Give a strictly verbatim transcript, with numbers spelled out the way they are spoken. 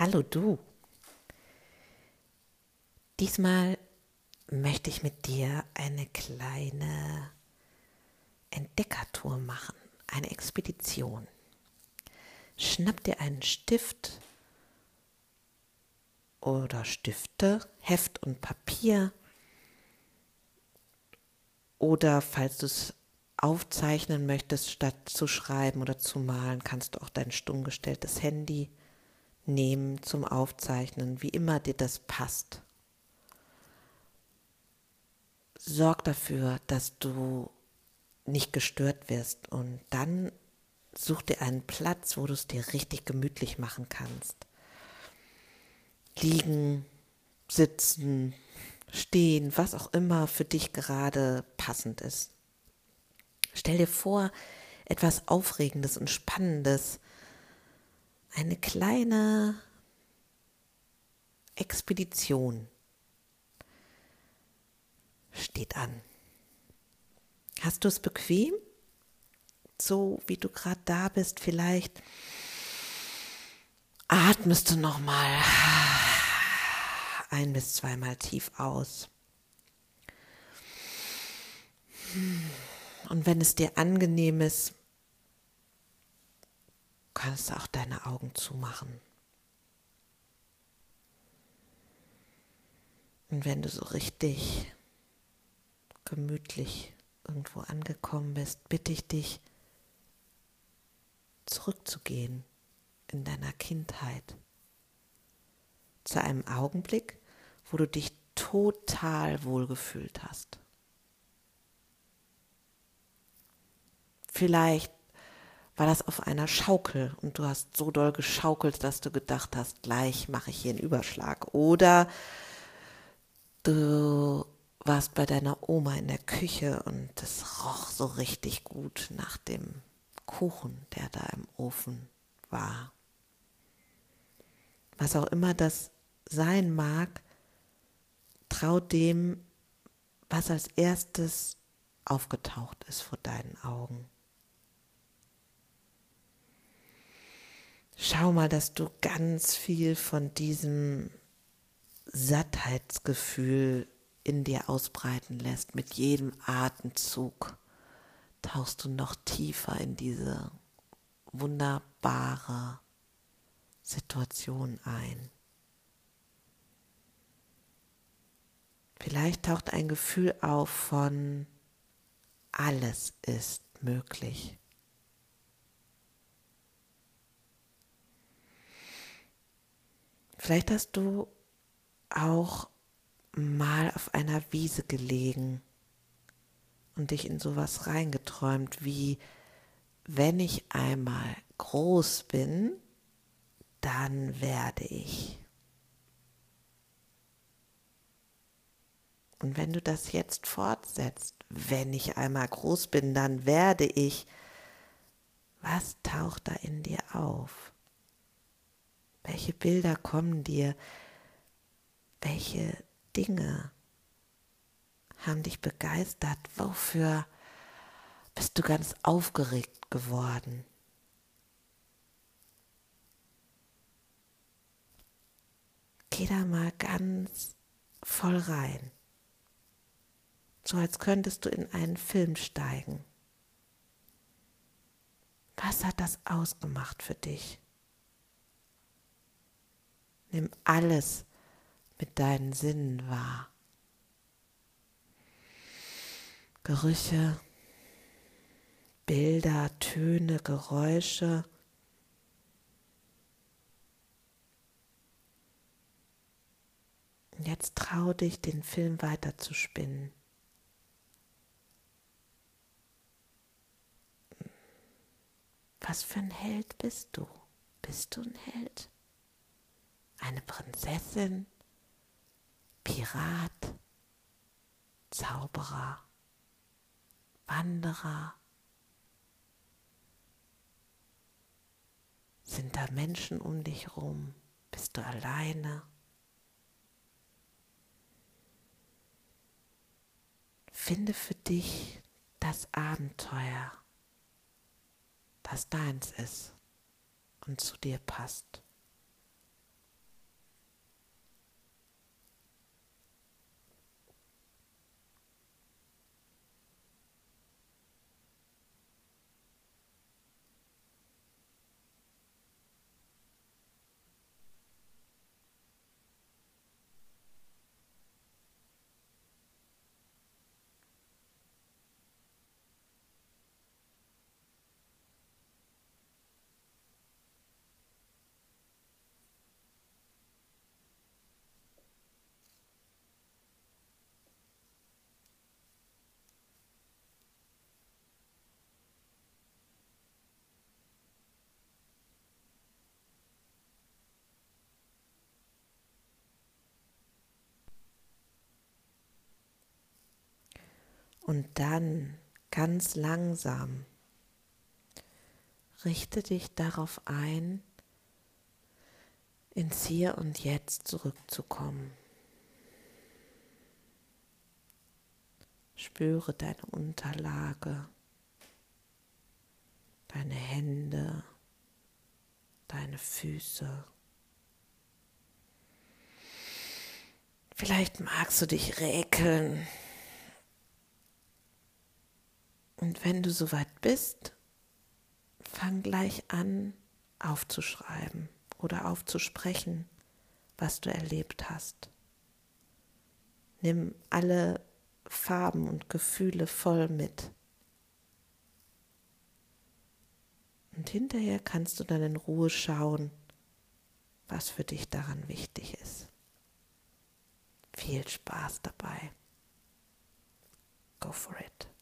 Hallo du. Diesmal möchte ich mit dir eine kleine Entdeckertour machen, eine Expedition. Schnapp dir einen Stift oder Stifte, Heft und Papier oder falls du es aufzeichnen möchtest, statt zu schreiben oder zu malen, kannst du auch dein stumm gestelltes Handy nehmen zum Aufzeichnen, wie immer dir das passt. Sorg dafür, dass du nicht gestört wirst und dann such dir einen Platz, wo du es dir richtig gemütlich machen kannst. Liegen, sitzen, stehen, was auch immer für dich gerade passend ist. Stell dir vor, etwas Aufregendes und Spannendes, eine kleine Expedition steht an. Hast du es bequem? So wie du gerade da bist, vielleicht atmest du nochmal ein- bis zweimal tief aus. Und wenn es dir angenehm ist, kannst du auch deine Augen zumachen. Und wenn du so richtig gemütlich irgendwo angekommen bist, bitte ich dich, zurückzugehen in deiner Kindheit. Zu einem Augenblick, wo du dich total wohlgefühlt hast. Vielleicht war das auf einer Schaukel und du hast so doll geschaukelt, dass du gedacht hast, gleich mache ich hier einen Überschlag. Oder du warst bei deiner Oma in der Küche und es roch so richtig gut nach dem Kuchen, der da im Ofen war. Was auch immer das sein mag, trau dem, was als erstes aufgetaucht ist vor deinen Augen. Schau mal, dass du ganz viel von diesem Sattheitsgefühl in dir ausbreiten lässt. Mit jedem Atemzug tauchst du noch tiefer in diese wunderbare Situation ein. Vielleicht taucht ein Gefühl auf von alles ist möglich. Vielleicht hast du auch mal auf einer Wiese gelegen und dich in sowas reingeträumt wie, wenn ich einmal groß bin, dann werde ich. Und wenn du das jetzt fortsetzt, wenn ich einmal groß bin, dann werde ich, was taucht da in dir auf? Welche Bilder kommen dir? Welche Dinge haben dich begeistert? Wofür bist du ganz aufgeregt geworden? Geh da mal ganz voll rein. So als könntest du in einen Film steigen. Was hat das ausgemacht für dich? Nimm alles mit deinen Sinnen wahr. Gerüche, Bilder, Töne, Geräusche. Und jetzt trau dich, den Film weiterzuspinnen. Was für ein Held bist du? Bist du ein Held? Eine Prinzessin? Pirat? Zauberer? Wanderer? Sind da Menschen um dich rum? Bist du alleine? Finde für dich das Abenteuer, das deins ist und zu dir passt. Und dann ganz langsam richte dich darauf ein, ins Hier und Jetzt zurückzukommen. Spüre deine Unterlage, deine Hände, deine Füße. Vielleicht magst du dich räkeln. Und wenn du soweit bist, fang gleich an, aufzuschreiben oder aufzusprechen, was du erlebt hast. Nimm alle Farben und Gefühle voll mit. Und hinterher kannst du dann in Ruhe schauen, was für dich daran wichtig ist. Viel Spaß dabei. Go for it.